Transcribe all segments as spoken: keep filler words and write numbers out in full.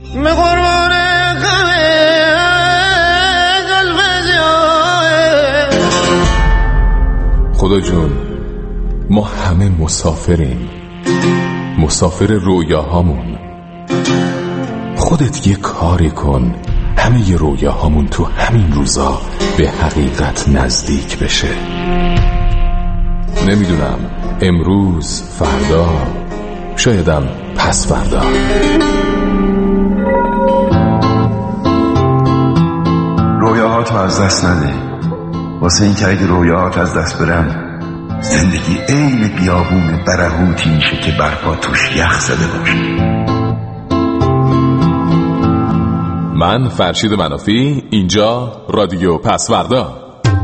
به قربان خدا جون، ما همه مسافریم، مسافر رویاهامون. خودت یه کاری کن همه ی رویاهامون تو همین روزا به حقیقت نزدیک بشه. نمیدونم امروز، فردا، شایدم پس فردا. رویاهاتو از دست نده، واسه این که اگه رویاهات از دست برن زندگی عین بیابون برهوتی میشه که برپا توش یخ زده باشه. من فرشید منافی، اینجا رادیو پسوردا.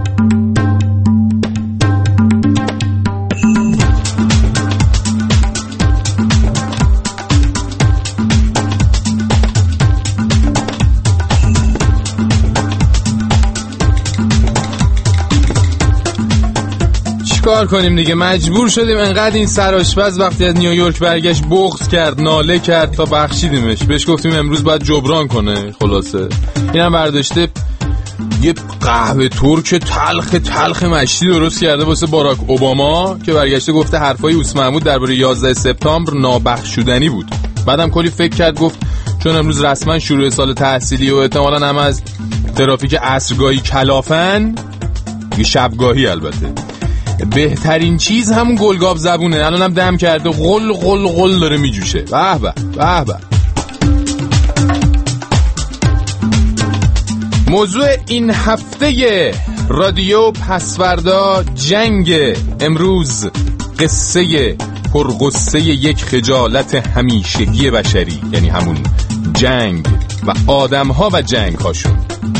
کار کنیم دیگه، مجبور شدیم. انقدر این سرآشپز وقتی از نیویورک برگشت بغض کرد، ناله کرد تا بخشیدیمش. بهش گفتیم امروز باید جبران کنه. خلاصه اینم برداشته یه قهوه ترک تلخ تلخ مشتی درست کرده واسه باراک اوباما که برگشته گفته حرفای اوس محمود درباره یازده سپتامبر نابخشودنی بود. بعدم کلی فکر کرد، گفت چون امروز رسما شروع سال تحصیلی و احتمالاً هم از ترافیک عصرگاهی کلافن، یه شبگاهی البته، بهترین چیز همون گلگاب زبونه. الان هم دم کرده، غل غل غل داره میجوشه. به به به به. موضوع این هفته رادیو پسوردا جنگ امروز، قصه پرغصه یک خجالت همیشگی بشری، یعنی همون جنگ و آدمها و جنگ هاشون.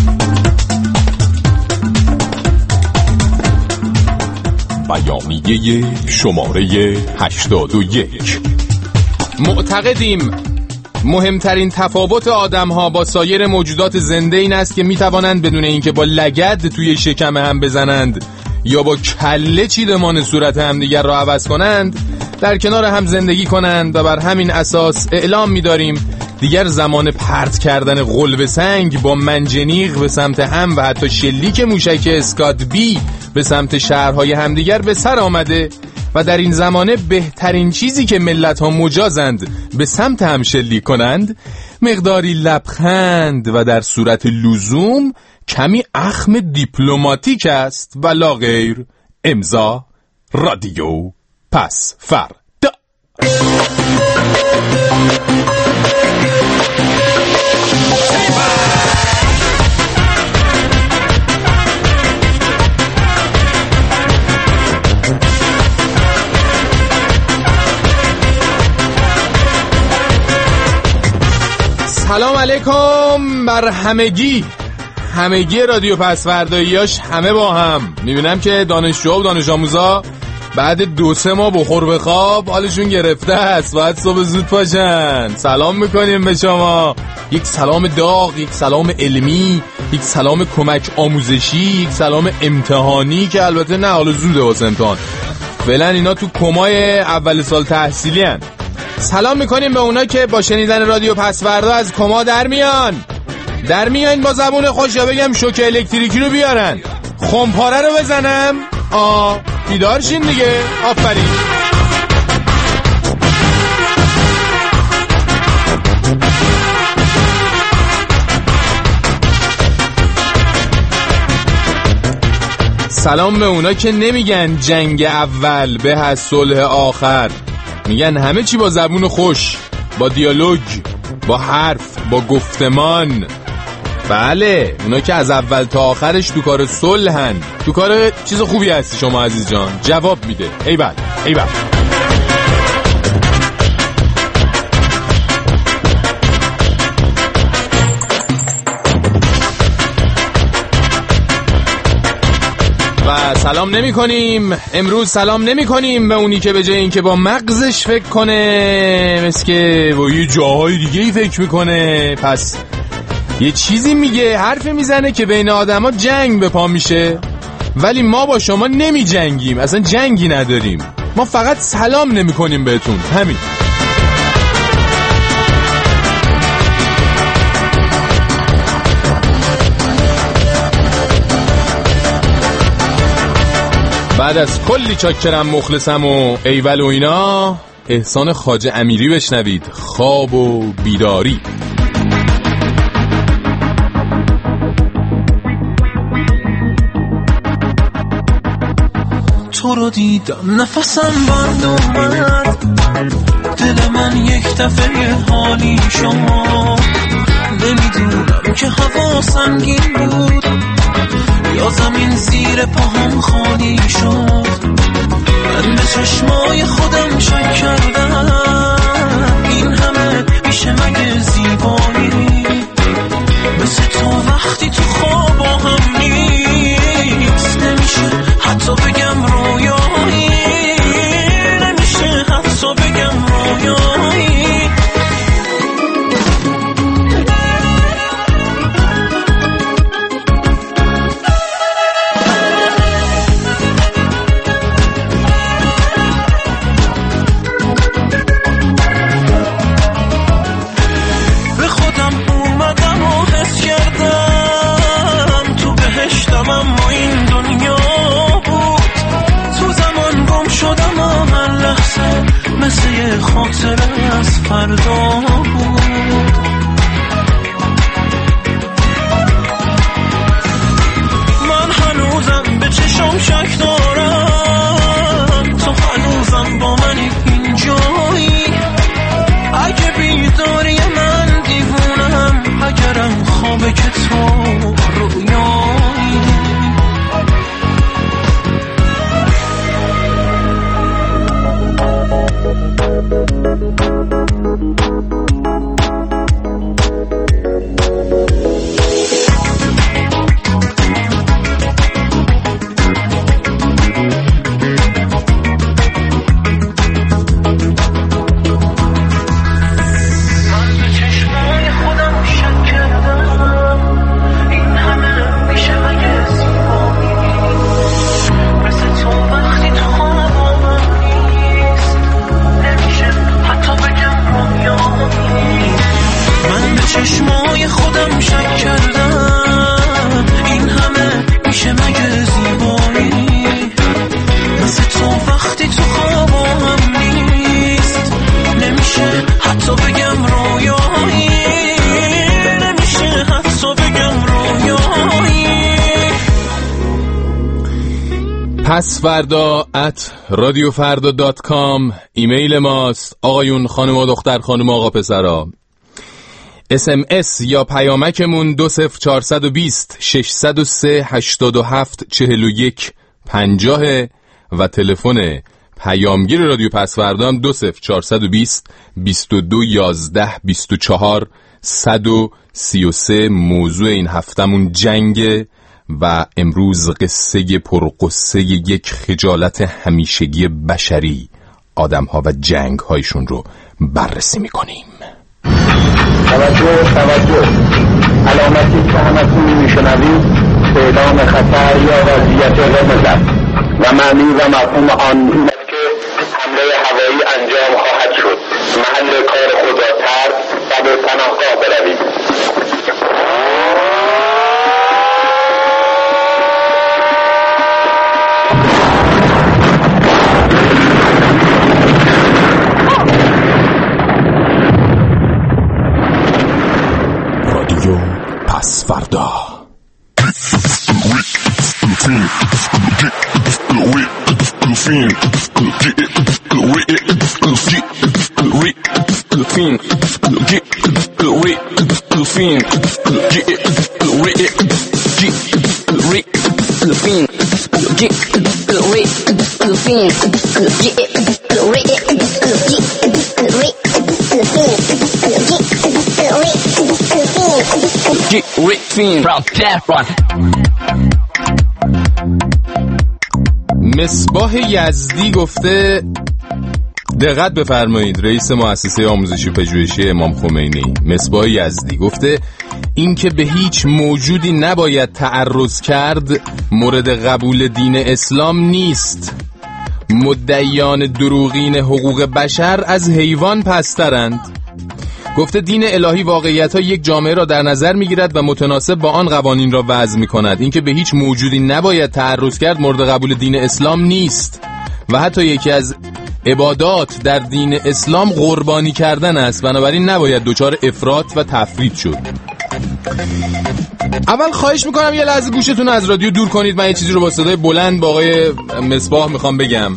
بیانیه شماره هشتاد و یک. معتقدیم مهمترین تفاوت آدم‌ها با سایر موجودات زنده این است که می‌توانند بدون اینکه با لگد توی شکم هم بزنند یا با کله چیدمان صورت همدیگر را عوض کنند، در کنار هم زندگی کنند و بر همین اساس اعلام می‌داریم دیگر زمان پرت کردن قلب سنگ با منجنیق به سمت هم و حتی شلیک موشک اسکات بی به سمت شهرهای همدیگر به سر آمده و در این زمانه بهترین چیزی که ملت‌ها مجازند به سمت هم شلیک کنند مقداری لبخند و در صورت لزوم کمی اخم دیپلماتیک است و لا غیر. امضا رادیو پسوردا. سلام علیکم بر همگی، همگی رادیو پسورداییاش همه با هم. میبینم که دانشجوها و دانش آموزا بعد دو سه ماه بخور به خواب حالشون گرفته است، باید صبح زود پاشن. سلام میکنیم به شما، یک سلام داغ، یک سلام علمی، یک سلام کمک آموزشی، یک سلام امتحانی که البته نه حالا زوده واسه امتحان، فعلا اینا تو کمای اول سال تحصیلی هن. سلام میکنیم به اونا که با شنیدن رادیو پسوردا از کما در میان در میان با زبون خوش، یا بگم شوک الکتریکی رو بیارن، خمپاره رو بزنم، آ بیدار شین دیگه. آفرین. سلام به اونا که نمیگن جنگ اول به از صلح آخر، میگن همه چی با زبون خوش، با دیالوگ، با حرف، با گفتمان. بله اونا که از اول تا آخرش تو کار صلحن، تو کار چیز خوبی هستی شما عزیز جان. جواب میده. ای بل ای بل. و سلام نمی کنیم امروز، سلام نمی کنیم به اونی که به جای این که با مغزش فکر کنه مثل که با یه جاهای دیگه ای فکر میکنه، پس یه چیزی میگه، حرفی میزنه که بین آدم ها جنگ به پا میشه. ولی ما با شما نمی جنگیم، اصلا جنگی نداریم، ما فقط سلام نمی کنیم بهتون، همین. بعد از کلی چاکرم مخلصم و ایول و اینا، احسان خواجه امیری بشنوید، خواب و بیداری. تو رو دیدم نفسم بند اومد، دل من یک دفعه حالی شد، نمیدونم که هوا سنگین بود یا زمین زیر پاهم خالی شد. من به چشمای خودم شک کردم، این همه میشه مگه زیبایی؟ مثل تو وقتی تو خواب هم نیست، نمیشه حتی بگم رویایی، نمیشه حتی بگم رویایی. مثل خاطر از فردا بود. من هنوزم به چشم شک دارم، تو هنوزم با منی اینجایی. اگه بیداری من دیوونم، اگرم خوابه که تو رویایی. چشمای خودم شک کردم، این همه میشه مگه زیبایی؟ مثل تو وقتی تو خوابم نیست، نمیشه حتی بگم رویایی، نمیشه حتی بگم رویایی. پس فردا ات رادیو فردا دات کام ایمیل ماست. آقایون، خانم و دختر، خانم آقا پسرا. اس ام اس یا پیامکمون دو صفر چهارصد و بیست ششصد و سه هشتاد و هفت چهل و یک پنجاه و تلفن پیامگیر رادیو پسوردا هم دو صفر چهارصد و بیست بیست و دو یازده بیست و چهار صد و سی و سه. موضوع این هفتمون جنگ و امروز قصه پرقصه یک خجالت همیشگی بشری، آدم‌ها و جنگ‌هایشون رو بررسی می‌کنیم. توجه توجه علامتی که همتون میشنوید اعلام خطر یا وضعیت قرمز است و معنی و مفهوم آن این است که حمله هوایی انجام خواهد شد. محل کار خود را ترک و به پناهگاه بروید. پس فردا. مصباح یزدی گفته، دقت بفرمایید، رئیس مؤسسه آموزشی و پژوهشی امام خمینی، مصباح یزدی گفته این که به هیچ موجودی نباید تعرض کرد مورد قبول دین اسلام نیست. مدعیان دروغین حقوق بشر از حیوان پسترند. گفته دین الهی واقعیت‌ها یک جامعه را در نظر می‌گیرد و متناسب با آن قوانین را وضع می‌کند. اینکه به هیچ موجودی نباید تعرض کرد مورد قبول دین اسلام نیست و حتی یکی از عبادات در دین اسلام قربانی کردن است، بنابراین نباید دچار افراط و تفرید شد. اول خواهش میکنم یه لحظه گوشتون از رادیو دور کنید، من یه چیزی رو با صدای بلند با آقای مصباح میخوام بگم.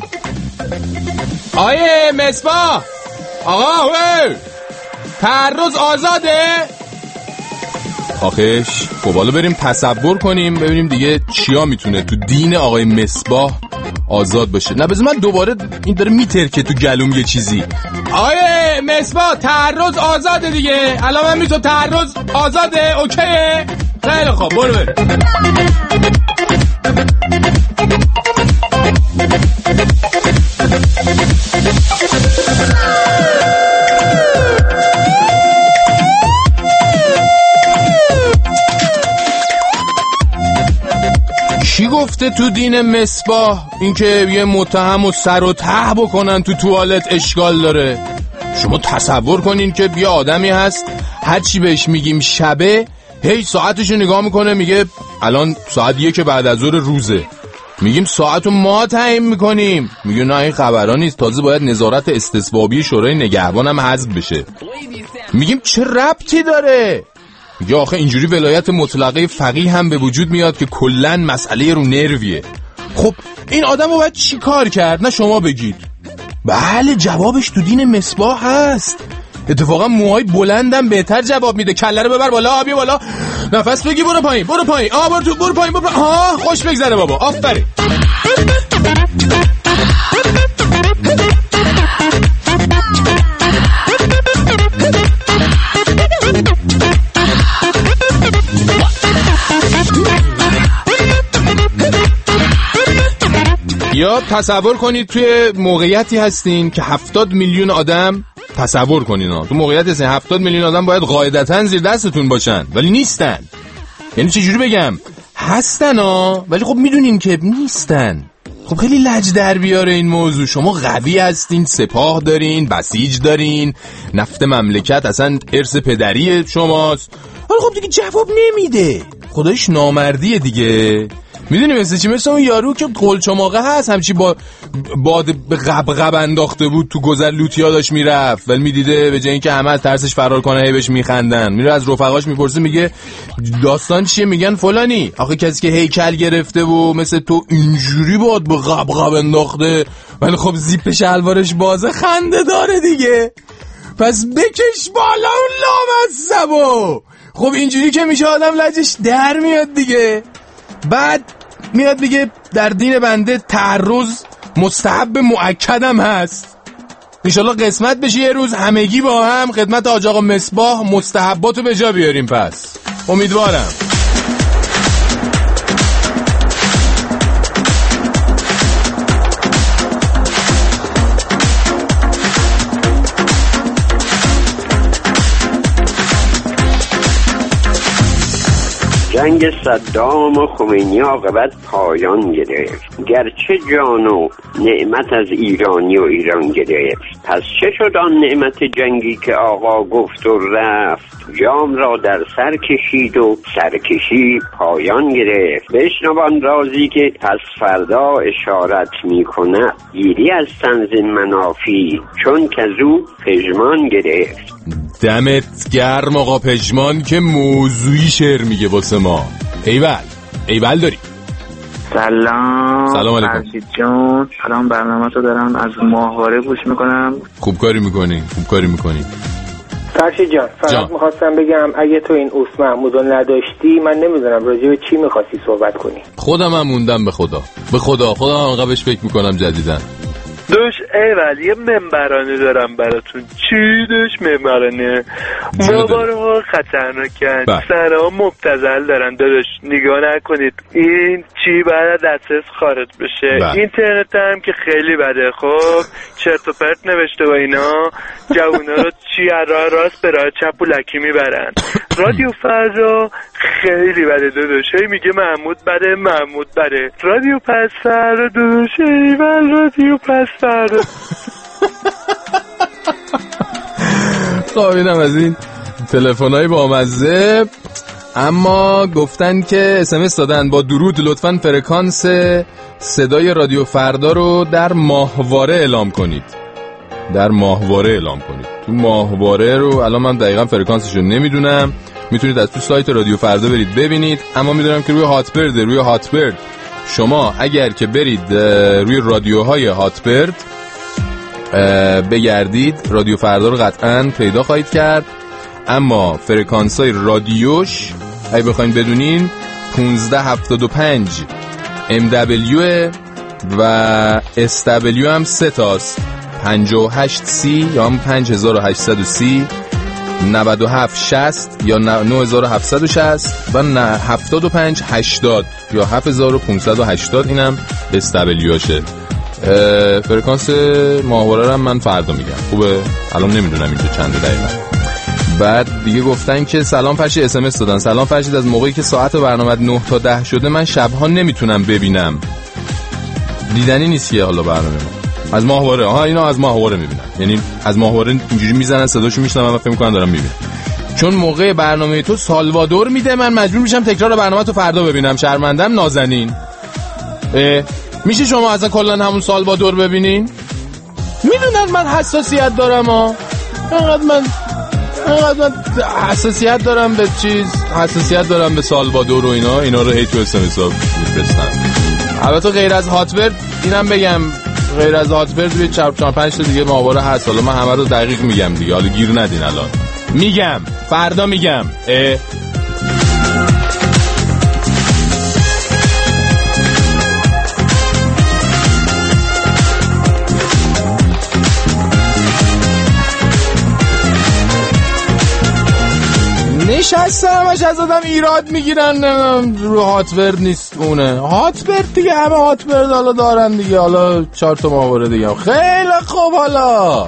آقای مصباح، آقا وی تعرض آزاده؟ آخش خب حالا بریم تصور کنیم ببینیم دیگه چیا میتونه تو دین آقای مصباح آزاد باشه. نه بذار من دوباره، این داره میترکه تو گلوم یه چیزی. آقای مصباح تعرض آزاده دیگه، الان من میتونم تعرض آزاده؟ اوکیه؟ خیلی خوب برو برو. کی گفته تو دین مصباح اینکه یه متهم و سر و ته بکنن تو توالت اشکال داره؟ شما تصور کنین که یه آدمی هست هرچی بهش میگیم شبه، هی ساعتشو نگاه میکنه میگه الان ساعت یک بعد از ظهر روزه، میگیم ساعتو ما تعیین میکنیم، میگه نه این خبرا نیست، تازه باید نظارت استصوابی شورای نگهبان هم حذف بشه. میگیم چه ربطی داره؟ یا آخه اینجوری ولایت مطلقه فقیه هم به وجود میاد که کلن مسئله رو نرویه. خب این آدم رو باید چی کار کرد؟ نه شما بگید. بله جوابش تو دین مصباح هست. اتفاقا موهای بلندم بهتر جواب میده. کله رو ببر بالا، آبی بالا، نفس بگی، برو پایین برو پایین، آ برو تو، برو پایین برو. ها خوش بگذره بابا، آفرین. یا تصور کنید توی موقعیتی هستین که هفتاد میلیون آدم، تصور کنین ها تو موقعیت هستین هفتاد میلیون آدم باید قاعدتاً زیر دستتون باشن ولی نیستن. یعنی چجوری بگم؟ هستن ها ولی خب میدونین که نیستن. خب خیلی لج در بیاره این موضوع. شما قوی هستین، سپاه دارین، بسیج دارین، نفت مملکت اصلا ارث پدری شماست، ولی خب دیگه جواب نمیده. خدایش نامردیه دیگه. میدونی مثل چی؟ مثل اون یارو که قلچماقه هست همچی با باد به قبقب انداخته بود تو گذر لوتیا داشت میرفت ولی میدیده به جای اینکه همه از ترسش فرار کنه هی بهش میخندن، میره از رفقاش میپرسه میگه داستان چیه؟ میگن فلانی. آخه کسی که هیکل گرفته و مثل تو اینجوری باد به قبقب انداخته ولی خب زیپ شلوارش بازه، خنده داره دیگه. پس بکش بالا اون لامصبو. خب اینجوری که میشه آدم لجش در میاد دیگه. بعد میاد میگه در دین بنده تعرض مستحب مؤکدم هست. انشالله قسمت بشه یه روز همگی با هم خدمت حاج آقا مصباح مستحباتو به جا بیاریم. پس امیدوارم. جنگ صدام و خمینی عاقبت پایان گرفت، گرچه جان و نعمت از ایرانی و ایران گرفت. پس چه شد آن نعمت جنگی که آقا گفت و رفت، جام را در سر کشید و سرکشی پایان گرفت. بشنوان رازی که پس فردا اشارت می کند، گیری از تنظیم منافی چون که زو پژمان گرفت. دمت گرم آقا پژمان که موضوعی شعر میگه واسه ما. ایول ایول داری. سلام سلام علیکم فرشید جون. سلام، برنامه تو دارم از ماهواره گوش میکنم. خوب کاری میکنی خوب کاری میکنی فرشید جان. فقط میخواستم بگم اگه تو این اوس محمودو نداشتی من نمیدونم راجع به چی میخواستی صحبت کنی. خودم هم موندم به خدا به خدا خودم هم انقدر بهش فکر میکنم جدیدن. دوش ایول یه منبرانه دارم براتون. چی دوش منبرانه؟ مبارها خطرناکن، سرها مبتذل دارن. داداش نگاه نکنید این چی بعد دسترس خارج بشه. با. اینترنت هم که خیلی بده. خب چرت و پرت نوشته با اینا جوونا رو چی از راه راست به راه چپ و لکی میبرن. رادیو فردا خیلی بده داداش، هی میگه محمود بده محمود بده. رادیو پس فردا داداش ایول رادیو پس فردا. خوابیدم از این تلفن‌های بامزه. اما گفتن که اس ام اس دادن با درود لطفاً فرکانس صدای رادیو فردا رو در ماهواره اعلام کنید. در ماهواره اعلام کنید. تو ماهواره رو الان من دقیقاً فرکانسش رو نمیدونم، میتونید از تو سایت رادیو فردا برید ببینید. اما میدونم که روی هاتبرد روی هاتبرد شما اگر که برید روی رادیوهای هاتبرد بگردید رادیو فردا رو قطعاً پیدا خواهید کرد. اما فرکانس‌های رادیوش اگه بخواید بدونین پانزده هفتاد و پنج ام دبلیو و اس دبلیو هم سه تاست، پنجاه و هشت سی یا هم پنج هزار و هشتصد و سی، نود و هفت شصت یا نه هزار و هفتصد و شصت و هفتاد و پنج هشتاد یا هفت هزار و پانصد و هشتاد. اینم اس دبلیو شه. فرکانس ماهواره رو من فردا میگم. خوبه؟ الان نمیدونم اینجا چنده دقیقاً. بعد دیگه گفتن که سلام فرشید، اس ام اس دادن. سلام فرشید، از موقعی که ساعت برنامه نه تا ده شده من شبها نمیتونم ببینم. دیدنی نیست که حالا برنامه ما از ماهواره. ها اینا از ماهواره میبینن، یعنی از ماهواره اینجوری میزنن صداشو میشنم و فکر میکنن دارم میبینم. چون موقع برنامه تو سالوادور میده من مجبور میشم تکرار برنامه تو فردا ببینم. شرمندم نازنین. میشه شما اصلا کلا همون سالوادور ببینین؟ میدونن من حساسیت دارم ها. انقدر من انقدر من حساسیت دارم به چیز، حساسیت دارم به سالوادور و اینا اینا رو هی تو اس ام اس میفرستن. البته غیر از هاتبرد اینم بگم، غیر از هاتبرد یه چهار پنج تا دیگه ماهواره هست. حالا من همه رو دقیق میگم دیگه، حالا گیر ندین. الان میگم فردا میگم. اه نشستم همش از آدم ایراد میگیرن رو هاتبرد نیست اونه. هاتبرد دیگه همه هاتبرد حالا دارن دیگه، حالا چهار تا ماهواره دیگه. خیلی خوب. حالا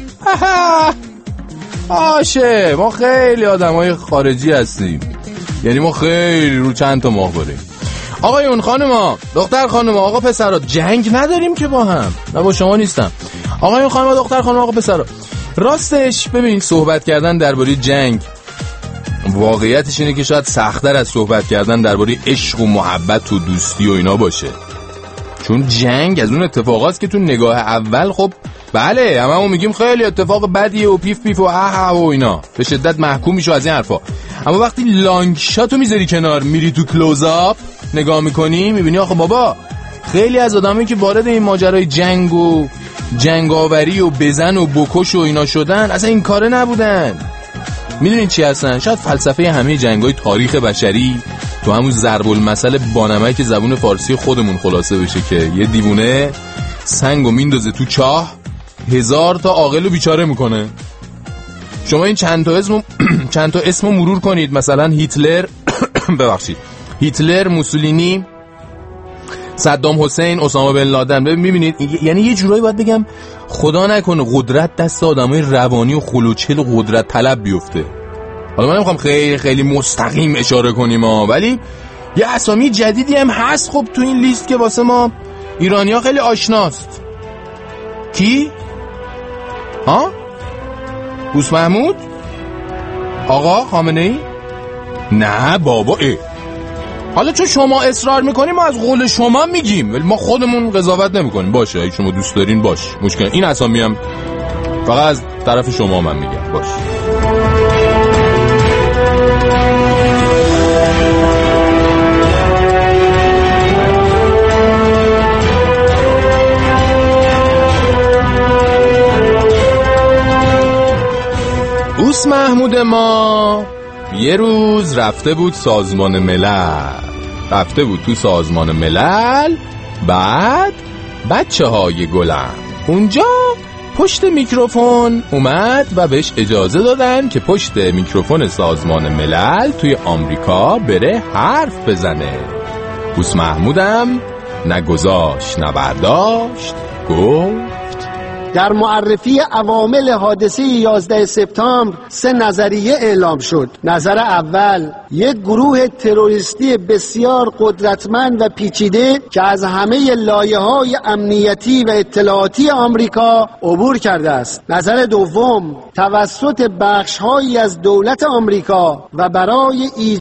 آشه ما خیلی آدم های خارجی هستیم، یعنی ما خیلی رو چند تا ماهواره. آقایون خانوما دختر خانوما آقا پسرا جنگ نداریم که با هم، نه با شما نیستم. آقایون خانوما دختر خانوما آقا پسرا، راستش ببین صحبت کردن درباره جنگ واقعیتش اینه که شاید سخت‌تر از صحبت کردن درباره عشق و محبت و دوستی و اینا باشه. چون جنگ از اون اتفاقاست که تو نگاه اول خب بله هممون میگیم خیلی اتفاق بدیه و پیف پیف و اه و اینا، به شدت محکوم میشه از این حرفا. اما وقتی لانگ شاتو میذاری کنار، میری تو کلوز آپ نگاه میکنی، میبینی آخه بابا خیلی از آدمایی که وارد این ماجرای جنگ و جنگاوری و بزن و بکش و اینا شدن اصلا این کاره نبودن. میدونین چی هستن؟ شاید فلسفه همه جنگ‌های تاریخ بشری تو همون ضرب المثل بانمک زبون فارسی خودمون خلاصه بشه که یه دیوونه سنگو میندازه تو چاه، هزار تا عاقلو بیچاره میکنه. شما این چند تا اسم چند تا اسمو مرور کنید، مثلا هیتلر ببخشید هیتلر، موسولینی، صدام حسین، اسامه بن لادن. ببینید یعنی یه جورایی باید بگم خدا نکنه قدرت دست آدمای روانی و خلوچل قدرت طلب بیفته. حالا من نمیخوام خیلی خیلی مستقیم اشاره کنیم ها، ولی یه اسامی جدیدی هم هست خب تو این لیست که واسه ما ایرانی‌ها خیلی آشناست. کی؟ ها؟ بوس محمود؟ آقا خامنه‌ای؟ نه بابا ای. حالا چون شما اصرار میکنیم ما از قول شما میگیم، ولی ما خودمون قضاوت نمیکنیم. باشه اگه شما دوست دارین باش، مشکل این اسامی هم فقط از طرف شما من میگم باش. بوس محمود ما یه روز رفته بود سازمان ملل، رفته بود تو سازمان ملل. بعد بچه های گلم اونجا پشت میکروفون اومد و بهش اجازه دادن که پشت میکروفون سازمان ملل توی آمریکا بره حرف بزنه. بوس محمودم نگذاشت نبرداشت، گفت در معرفی عوامل حادثه یازده سپتامبر سه نظریه اعلام شد. نظر اول، یک گروه تروریستی بسیار قدرتمند و پیچیده که از همه لایه‌های امنیتی و اطلاعاتی آمریکا عبور کرده است. نظر دوم، توسط بخش‌هایی از دولت آمریکا و برای ایجاد